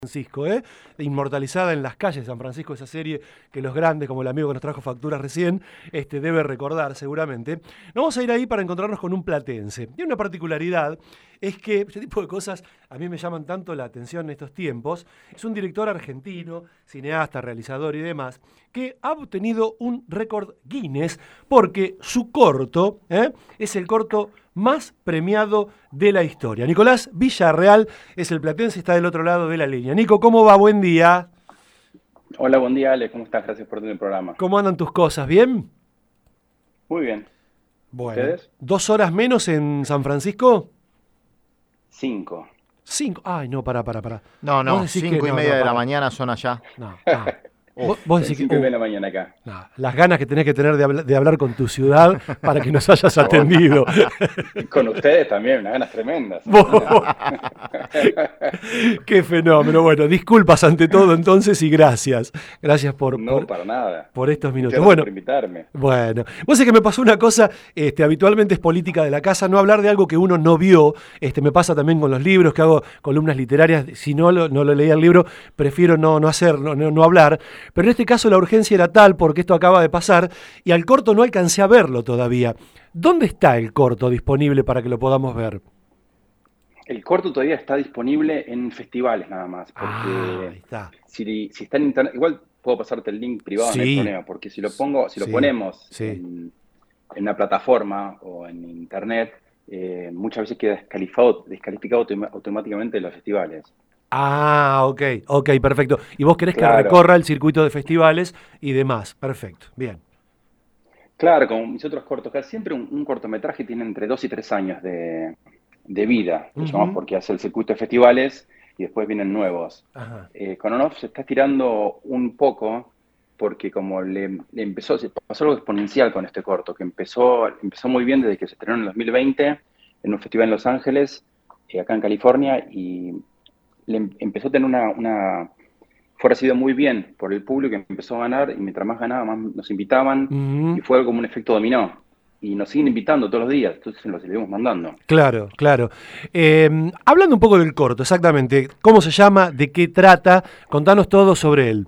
Francisco, inmortalizada en las calles de San Francisco, esa serie que los grandes, como el amigo que nos trajo facturas recién, debe recordar seguramente. Nos vamos a ir ahí para encontrarnos con un platense. Y una particularidad es que este tipo de cosas a mí me llaman tanto la atención en estos tiempos. Es un director argentino, cineasta, realizador y demás, que ha obtenido un récord Guinness porque su corto es el corto más premiado de la historia. Nicolás Villarreal es el platense, está del otro lado de la línea. Nico, ¿cómo va? Buen día. Hola, buen día, Ale. ¿Cómo estás? Gracias por tener el programa. ¿Cómo andan tus cosas? ¿Bien? Muy bien. Bueno, ¿Ustedes? 2 horas menos en San Francisco. 5. 5. Ay, no, pará. No, Vos no, decís que 5:30 de la pará. mañana son allá. No. Vos Uf. decís Son que 5:30 de la mañana acá. no, las ganas que tenés que tener de hablar con tu ciudad para que nos hayas Por favor. atendido. Y con ustedes también, unas ganas tremendas. Vos- Qué fenómeno. Bueno, disculpas ante todo entonces y gracias. Gracias No, para nada. por estos Muchas minutos. gracias Bueno, por invitarme. Bueno, vos sabés que me pasó una cosa, habitualmente es política de la casa, no hablar de algo que uno no vio, me pasa también con los libros, que hago columnas literarias, si no lo leía el libro, prefiero no hablar, pero en este caso la urgencia era tal porque esto acaba de pasar y al corto no alcancé a verlo todavía. ¿Dónde está el corto disponible para que lo podamos ver? El corto todavía está disponible en festivales nada más, Ah, porque ahí está. si está en internet, igual puedo pasarte el link privado, no hay Sí, problema, porque si lo sí, ponemos sí. en una plataforma o en internet, muchas veces queda descalificado automáticamente de los festivales. Ah, ok, perfecto. Y vos querés que Claro, recorra el circuito de festivales y demás. Perfecto, bien. claro, como mis otros cortos, casi siempre un cortometraje tiene entre 2 y 3 años de vida, le llamamos Ujú. porque hace el circuito de festivales y después vienen nuevos. Ajá. Con On-Off se está estirando un poco porque como se pasó algo exponencial con este corto, que empezó muy bien desde que se estrenó en el 2020 en un festival en Los Ángeles, acá en California, y empezó a tener fue recibido muy bien por el público, empezó a ganar, y mientras más ganaba, más nos invitaban, y Ujú. fue como un efecto dominó. Y nos siguen invitando todos los días, entonces los seguimos mandando. Claro. Hablando un poco del corto, exactamente, ¿cómo se llama? ¿De qué trata? Contanos todo sobre él.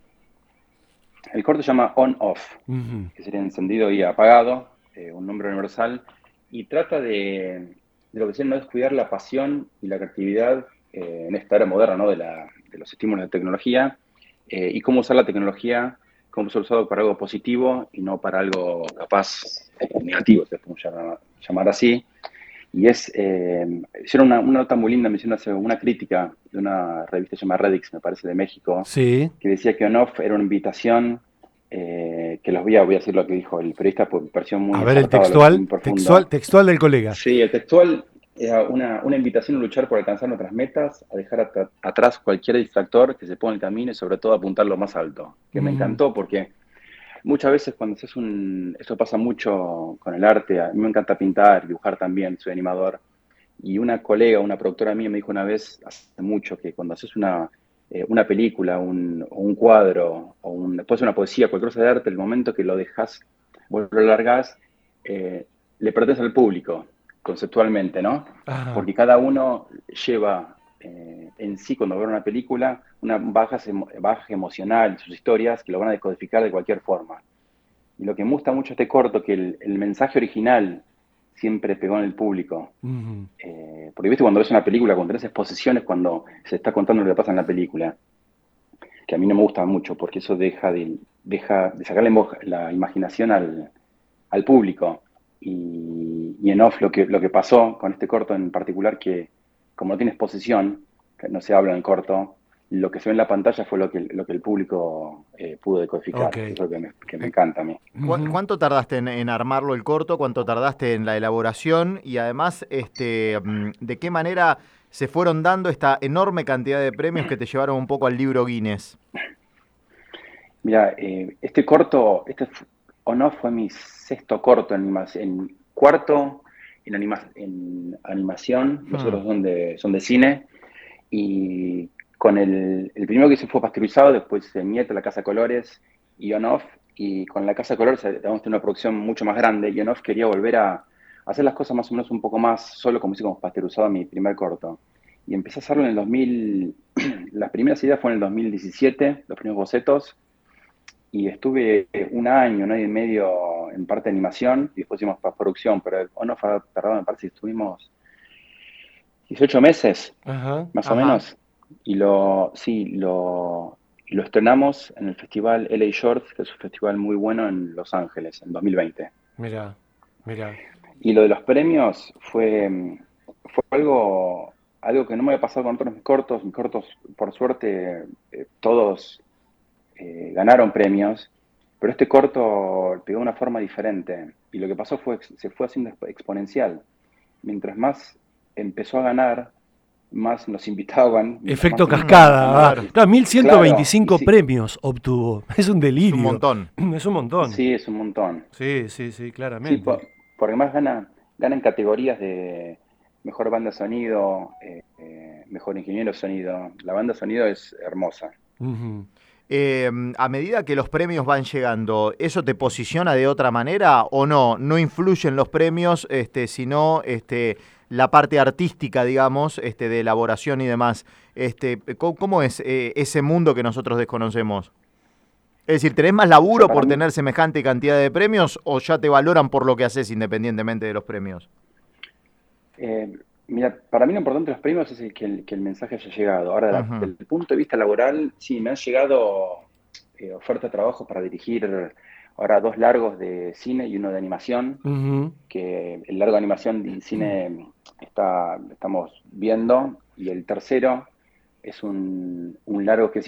El corto se llama On-Off, Ujú. que sería encendido y apagado, un nombre universal, y trata de lo que sería no descuidar la pasión y la creatividad en esta era moderna, ¿no? De los estímulos de tecnología, y cómo usar la tecnología, cómo ser usado para algo positivo y no para algo capaz negativo, se podemos llamar así. Y hicieron una nota muy linda, me hicieron una crítica de una revista llamada Redix, me parece, de México, Sí. que decía que On-Off era una invitación, que voy a decir lo que dijo el periodista, porque me pareció A muy ver el acertado, lo que fue textual, muy profundo. textual del colega. Sí, el textual era una invitación a luchar por alcanzar nuestras metas, a dejar atrás cualquier distractor que se ponga en el camino y sobre todo apuntar lo más alto. Que me Ujú. encantó porque muchas veces cuando eso pasa mucho con el arte, a mí me encanta pintar, dibujar también, soy animador, y una colega, una productora mía me dijo una vez, hace mucho, que cuando haces una película, o un cuadro, después una poesía, cualquier cosa de arte, el momento que lo dejas, vos lo largás, le pertenece al público, conceptualmente, ¿no? Ajá. Porque cada uno lleva en sí, cuando ve una película, una baja emocional, sus historias, que lo van a decodificar de cualquier forma. Y lo que me gusta mucho de este corto, que el mensaje original siempre pegó en el público. Ujú. Porque viste cuando ves una película, cuando tenés exposiciones, cuando se está contando lo que pasa en la película, que a mí no me gusta mucho, porque eso deja de sacar la imaginación al público. Y en off lo que pasó con este corto en particular, que como no tiene exposición, que no se habla en el corto, lo que se ve en la pantalla fue lo que el público pudo decodificar. Ok. Eso es lo que me encanta a mí. Ujú. ¿Cuánto tardaste en armarlo el corto? ¿Cuánto tardaste en la elaboración? Y además, ¿de qué manera se fueron dando esta enorme cantidad de premios que te llevaron un poco al libro Guinness? Mira, o no fue mi sexto corto en cuarto en animación, los Hmm. otros son de cine, y con el primero que hice fue Pasteurizado, después Nieto, La Casa de Colores y On-Off, y con La Casa de Colores vamos a tener una producción mucho más grande, y On-Off quería volver a hacer las cosas más o menos un poco más solo, como hice con Pasteurizado, mi primer corto. y empecé a hacerlo en el 2000. Las primeras ideas fueron en el 2017, los primeros bocetos, y estuve un año y medio en parte de animación, y después hicimos postproducción, pero no fue tardado, me parece que estuvimos 18 meses, Ajá. más o menos, y lo estrenamos en el festival LA Shorts, que es un festival muy bueno en Los Ángeles, en 2020. Mira, mira. Y lo de los premios fue algo que no me había pasado con otros mis cortos. Mis cortos, por suerte, todos ganaron premios, pero este corto pegó de una forma diferente. Y lo que pasó fue que se fue haciendo exponencial. Mientras más empezó a ganar, más nos invitaban. Efecto Más cascada. claro. Claro, Claro, 1125 sí, premios obtuvo. Es un Es un delirio. montón. Es un montón. sí, es un montón. Sí, sí, sí, Sí, claramente. porque más ganan categorías de mejor banda de sonido, mejor ingeniero de sonido. La banda de sonido es hermosa. Ujú. A medida que los premios van llegando, ¿eso te posiciona de otra manera o no? ¿No influyen los premios, sino la parte artística, digamos, de elaboración y demás? ¿Cómo es ese mundo que nosotros desconocemos? Es decir, ¿tenés más O sea, laburo para por mí, tener semejante cantidad de premios o ya te valoran por lo que haces independientemente de los premios? mira, para mí lo importante de los premios es que el mensaje haya llegado. Ahora, Ujú. desde el punto de vista laboral, sí, me han llegado ofertas de trabajo para dirigir ahora 2 largos de cine y uno de animación, Ujú. que el largo de animación y cine estamos viendo, y el tercero es un largo que sí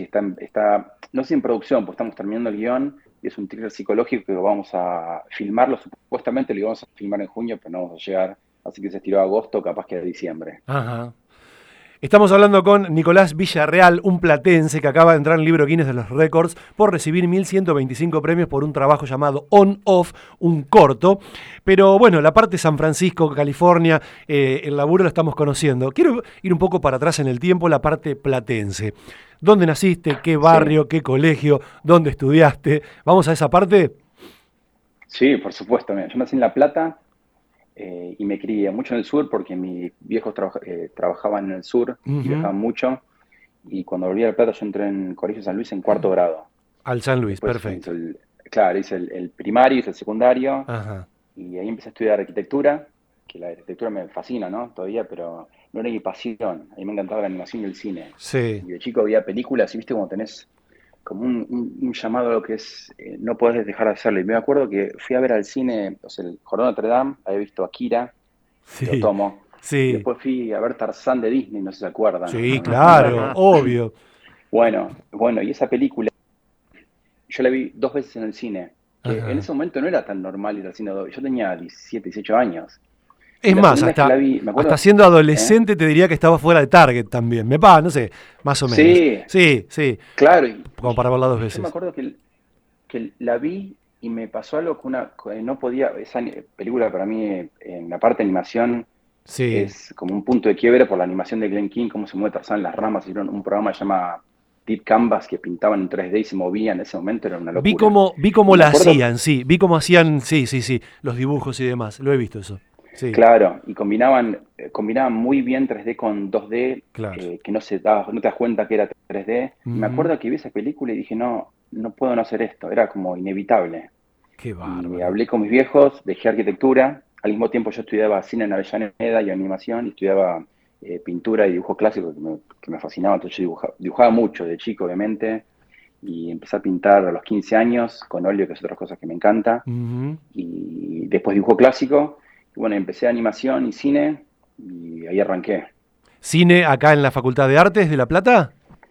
no sé si en producción, pues estamos terminando el guión, y es un thriller psicológico que vamos a filmarlo, supuestamente lo íbamos a filmar en junio, pero no vamos a llegar, así que se estiró a agosto, capaz que a diciembre. Ajá. Estamos hablando con Nicolás Villarreal, un platense que acaba de entrar en el libro Guinness de los Récords por recibir 1125 premios por un trabajo llamado On Off, un corto. Pero bueno, la parte de San Francisco, California, el laburo lo estamos conociendo. Quiero ir un poco para atrás en el tiempo, la parte platense. ¿Dónde naciste? ¿Qué Sí, barrio? ¿Qué colegio? ¿Dónde estudiaste? ¿Vamos a esa parte? sí, por supuesto. Mira, yo nací en La Plata, y me crié mucho en el sur porque mis viejos trabajaban en el sur y Ujú. viajaban mucho. Y cuando volví a La Plata, yo entré en el Colegio San Luis en cuarto grado. Al San Luis, Después perfecto. claro, hice el primario, hice el secundario, Ajá. y ahí empecé a estudiar arquitectura, que la arquitectura me fascina, ¿no? Todavía, pero no era mi pasión. A mí me encantaba la animación y el cine. Sí. Y de chico veía películas y viste como tenés como un llamado a lo que es, no podés dejar de hacerlo. Y me acuerdo que fui a ver al cine, o sea, el Jardín de Notre Dame, había visto Akira, de Sí. Otomo, y Sí. después fui a ver Tarzán de Disney, no sé si se acuerdan. Sí, claro, obvio. Bueno, y esa película yo la vi 2 veces en el cine, que en Ajá. ese momento no era tan normal ir al cine. Yo tenía 17, 18 años. Y Es la más, segunda vez que la hasta, vi, me hasta acuerdo, siendo ¿eh? adolescente te diría que estaba fuera de Target también. No sé, más o menos. Sí, Sí, sí, claro. Y, como para verla dos yo me veces. acuerdo que la vi y me pasó algo que no podía. Esa película para mí, en la parte de animación, Sí. es como un punto de quiebre por la animación de Glenn King, cómo se mueve Tarzán en las ramas. Hicieron un programa que se llama Deep Canvas, que pintaban en 3D y se movían. En ese momento era una locura. Vi Y cómo me la acuerdo, hacían, sí. Vi cómo hacían, sí, sí, sí, los dibujos y demás. Lo he visto eso. Sí, claro, y combinaban muy bien 3D con 2D, claro. que no te das cuenta que era 3D. Y me Ujú. acuerdo que vi esa película y dije, no, no puedo no hacer esto, era como inevitable. Qué Y bárbaro. hablé con mis viejos, dejé arquitectura, al mismo tiempo yo estudiaba cine en Avellaneda y animación, y estudiaba pintura y dibujo clásico, que me fascinaba. Entonces yo dibujaba mucho de chico, obviamente, y empecé a pintar a los 15 años con óleo, que es otra cosa que me encanta, Ujú. y después dibujo clásico, y bueno, empecé animación y cine, y ahí arranqué. ¿Cine acá en la Facultad de Artes de La Plata?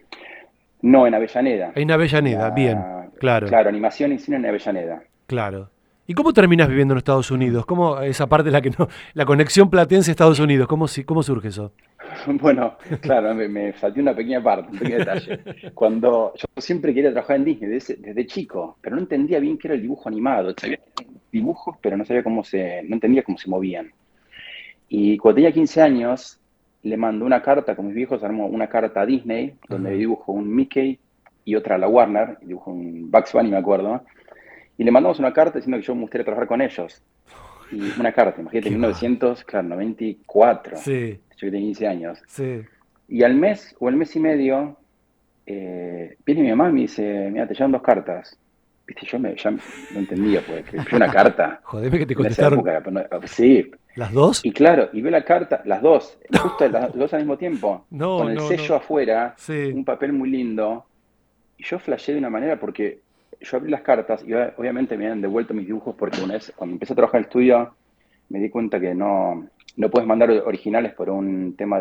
No, en Avellaneda. En Avellaneda, bien, claro. Claro, animación y cine en Avellaneda. Claro. ¿Y cómo terminas viviendo en Estados Unidos? ¿Cómo esa parte la que no, la conexión platense-Estados Unidos, cómo surge eso? Bueno, claro, me salté una pequeña parte, un pequeño detalle. Cuando yo siempre quería trabajar en Disney desde chico, pero no entendía bien qué era el dibujo animado. Sabía dibujos, pero no sabía no entendía cómo se movían. Y cuando tenía 15 años, le mandó una carta, con mis viejos armó una carta a Disney, donde Ajá. dibujo un Mickey y otra a la Warner, y dibujo un Bugs Bunny, me acuerdo. Y le mandamos una carta diciendo que yo me gustaría trabajar con ellos. Y una carta, imagínate, Qué en va. 1994, Sí, yo que tenía 15 años. sí. Y al mes o al mes y medio, viene mi mamá y me dice, mira, te llevan 2 cartas. Viste, ya no entendía, pues, que yo una carta Jodeme que te en esa contestaron época, sí. las dos. Y claro, y veo la carta, las dos, justo las dos al mismo tiempo, No, con el no, sello no. afuera, Sí, un papel muy lindo. Y yo flasheé de una manera porque yo abrí las cartas y obviamente me habían devuelto mis dibujos porque una vez, cuando empecé a trabajar en el estudio, me di cuenta que no puedes mandar originales por un tema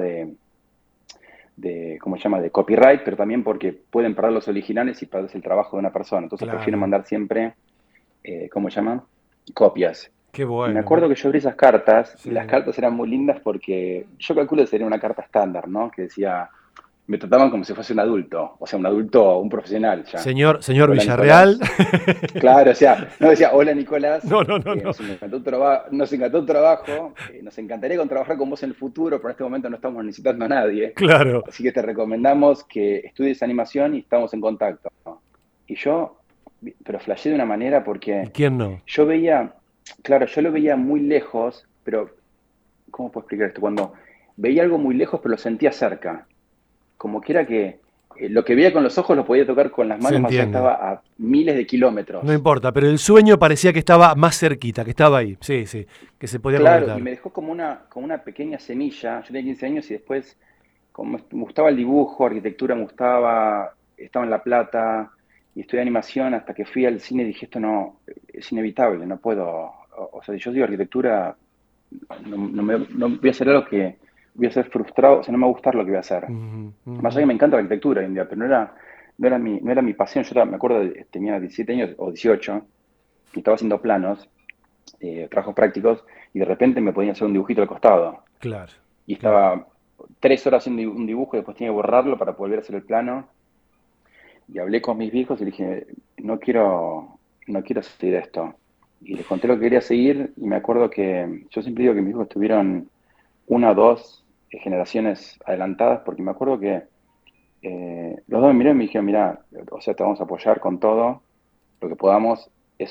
¿cómo se llama?, de copyright, pero también porque pueden perder los originales y perderse el trabajo de una persona. Entonces prefiero claro. mandar siempre, ¿cómo se llama?, copias. Qué Y me bueno. acuerdo que yo abrí esas cartas y las Sí. cartas eran muy lindas porque yo calculo que sería una carta estándar, ¿no? Que decía, me trataban como si fuese un adulto, o sea, un adulto, un profesional ya. Señor Hola, Villarreal. Nicolás. Claro, o sea, no decía, hola, Nicolás, No, no, no, no. nos encantó tu trabajo, nos encantaría trabajar con vos en el futuro, pero en este momento no estamos necesitando a nadie, Claro. así que te recomendamos que estudies animación y estamos en contacto, ¿no? Y yo, pero flasheé de una manera ¿Y porque quién no? yo veía, claro, yo lo veía muy lejos, pero ¿cómo puedo explicar esto? Cuando veía algo muy lejos, pero lo sentía cerca, como que era que lo que veía con los ojos lo podía tocar con las Se manos, más allá entiende. estaba a miles de No kilómetros. importa, pero el sueño parecía que estaba más cerquita, que estaba ahí. Sí, sí, que se podía Claro, y concretar. me dejó como una pequeña semilla. Yo tenía 15 años y después, como me gustaba el dibujo, arquitectura me gustaba, estaba en La Plata y estudié animación hasta que fui al cine y dije, esto no, es inevitable, no puedo. O sea, si yo digo arquitectura, no voy a hacer algo que voy a ser frustrado, o sea, no me va a gustar lo que voy a hacer. Ujú, Más allá ujú. que me encanta la arquitectura hoy en día, pero no era mi pasión. Me acuerdo, tenía 17 años o 18 y estaba haciendo planos, trabajos prácticos, y de repente me podían hacer un dibujito al costado. Claro, Y claro. estaba 3 horas haciendo un dibujo y después tenía que borrarlo para volver a hacer el plano. Y hablé con mis viejos y les dije, no quiero seguir esto. Y les conté lo que quería seguir y me acuerdo que yo siempre digo que mis hijos tuvieron una o dos generaciones adelantadas porque me acuerdo que los dos me miraron y me dijeron, mira, o sea, te vamos a apoyar con todo lo que podamos.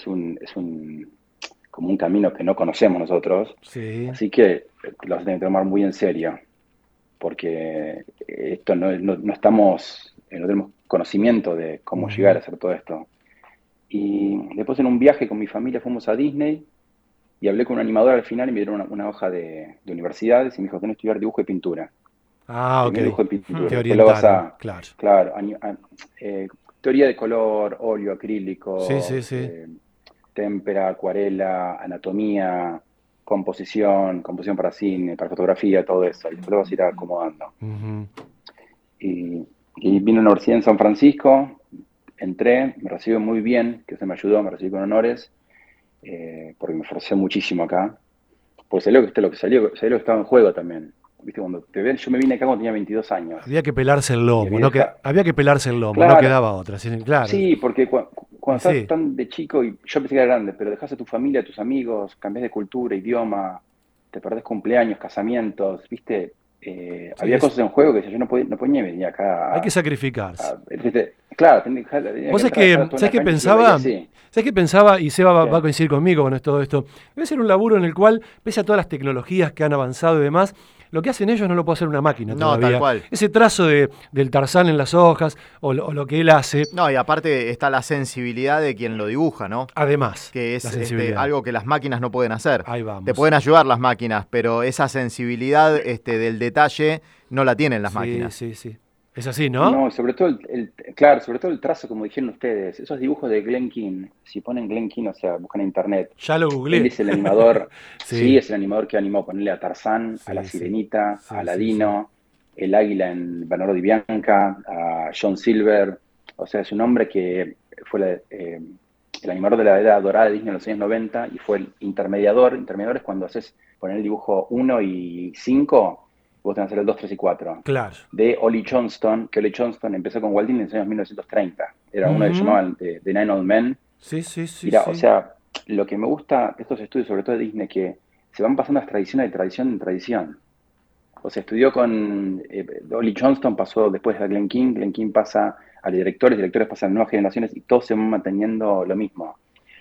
Como un camino que no conocemos nosotros, Sí. así que lo vas a tener que tomar muy en serio, porque esto no estamos, no tenemos conocimiento de cómo llegar a Ujú. hacer todo esto. Y después en un viaje con mi familia fuimos a Disney y hablé con un animador al final y me dieron una hoja de universidades y me dijo, tenés que estudiar dibujo y pintura. Ah, ok. Primero dibujo y pintura, Te después lo vas orientaron, a, claro. claro, teoría de color, óleo, Sí, sí, acrílico, sí. témpera, acuarela, anatomía, composición para cine, para fotografía, todo eso. Y después lo vas a ir acomodando. Ujú. Y vine a una universidad en San Francisco, entré, me recibí muy bien, que se me ayudó, me recibí con honores, porque me esforcé muchísimo acá. Pues salió lo que estaba en juego también. ¿Viste? Cuando te ven, yo me vine acá cuando tenía 22 años. Había que pelarse el Y lomo, había no que, dejado. había que pelarse el lomo, no Claro, quedaba otra. Sí, claro. sí, porque Y cuando estás sí, tan de chico, y yo pensé que era grande, pero dejas a tu familia, a tus amigos, cambias de cultura, idioma, te perdés cumpleaños, casamientos, ¿viste? sí, Había cosas en juego que yo no podía venir acá hay que sacrificarse. ¿viste? Claro, tenía Vos que entrar, dejar todo en sabés la qué cancha y yo lo veía pensaba, así. sabés qué pensaba, y Seba va a ¿Qué? coincidir conmigo con todo esto. Debe ser un laburo en el cual, pese a todas las tecnologías que han avanzado y demás, lo que hacen ellos no lo puede hacer una máquina No, tal todavía. cual. Ese trazo del Tarzán en las hojas, o lo que él hace, No, y aparte está la sensibilidad de quien lo dibuja, ¿no? además, Que la es sensibilidad. algo que las máquinas no pueden hacer. Ahí Te vamos. pueden ayudar las máquinas, pero esa sensibilidad del detalle no la tienen las Sí, máquinas. sí, sí. Es así, ¿no? No, sobre todo claro, sobre todo el trazo, como dijeron ustedes, esos dibujos de Glen Keane, si ponen Glen Keane, o sea, buscan en internet, Ya lo él googleé. es el animador, sí, Sí, es el animador que animó ponerle a Tarzán, a la sí, sí. Sirenita, a Sí, sí, sí. Aladino, el águila en Bernardo di Bianca, a John Silver, o sea, es un hombre que fue el animador de la era dorada de Disney en los años 90 y fue el intermediador. Intermediador es cuando haces poner el dibujo 1 y 5, vos tenés que hacer el 2, 3 y 4 Claro. de Ollie Johnston, que Ollie Johnston empezó con Walt Disney en los años 1930. Era uno que Ujú. llamaban The Nine Old Men. Sí, sí, sí, Mira, o sí. sea, lo que me gusta de estos estudios, sobre todo de Disney, que se van pasando las tradiciones de tradición en tradición. O sea, estudió con Ollie Johnston, pasó después a Glen Keane pasa a los directores pasan a nuevas generaciones y todos se van manteniendo lo mismo.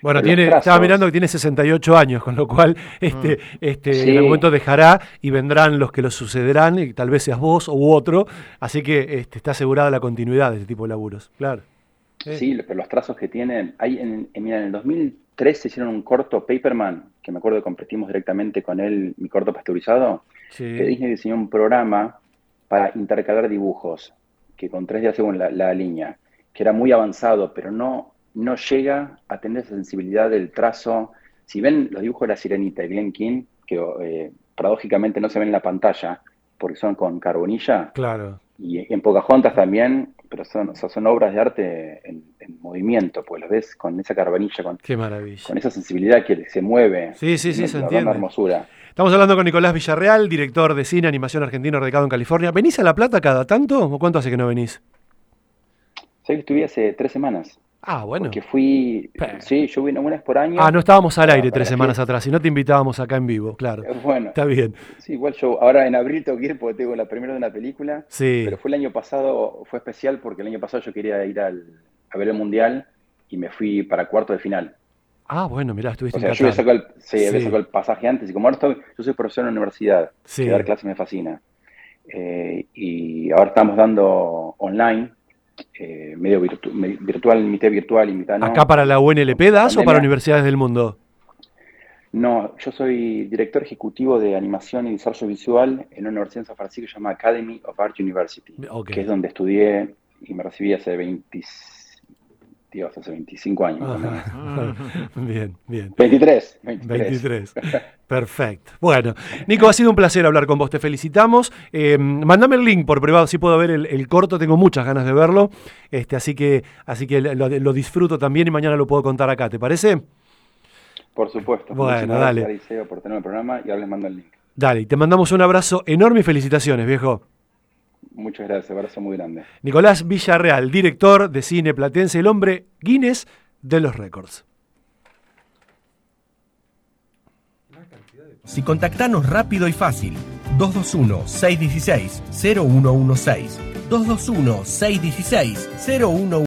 Bueno, estaba mirando que tiene 68 años, con lo cual sí. En algún momento dejará y vendrán los que lo sucederán, y tal vez seas vos u otro, así que está asegurada la continuidad de este tipo de laburos, claro. Sí, pero los trazos que tienen, mira, en el 2013 hicieron un corto Paperman, que me acuerdo que competimos directamente con él, mi corto pasteurizado, sí. Que Disney diseñó un programa para intercalar dibujos, que con 3D según la línea, que era muy avanzado, pero no llega a tener esa sensibilidad del trazo. Si ven los dibujos de La Sirenita y Glen King, que paradójicamente no se ven en la pantalla, porque son con carbonilla. Claro. Y en Pocahontas también, pero son obras de arte en movimiento, pues los ves con esa carbonilla, Qué maravilla. Con esa sensibilidad que se mueve. Sí, se entiende. Una hermosura. Estamos hablando con Nicolás Villarreal, director de cine, animación argentino, radicado en California. ¿Venís a La Plata cada tanto o cuánto hace que no venís? Sé que estuve hace 3 semanas. Ah, bueno. Porque sí, yo vine una vez por año. No estábamos al aire 3 semanas atrás, si no te invitábamos acá en vivo, claro. Bueno. Está bien. Sí, igual yo ahora en abril tengo que ir porque tengo la primera de una película. Sí. Pero fue el año pasado, fue especial porque el año pasado yo quería ir a ver el Mundial y me fui para cuarto de final. Bueno, mirá, estuviste en Qatar. Yo había sacado el pasaje antes y como ahora yo soy profesor en la universidad, que dar clases me fascina. Y ahora estamos dando online, medio virtual, mitad virtual y mitad no. ¿Acá para la UNLP das o para universidades del mundo? No, yo soy director ejecutivo de animación y desarrollo visual en una universidad en San Francisco que se llama Academy of Art University, que es donde estudié y me recibí hace 25 años. Bien. 23. Perfecto. Bueno, Nico, ha sido un placer hablar con vos, te felicitamos. Mándame el link por privado, si puedo ver el corto, tengo muchas ganas de verlo, así que lo disfruto también y mañana lo puedo contar acá, ¿te parece? Por supuesto. Bueno, dale. Gracias por tener el programa y ahora les mando el link. Dale, te mandamos un abrazo enorme y felicitaciones, viejo. Muchas gracias, un abrazo muy grande. Nicolás Villarreal, director de cine platense, el hombre Guinness de los récords. Si contactanos rápido y fácil, 221-616-0116, 221-616-0116.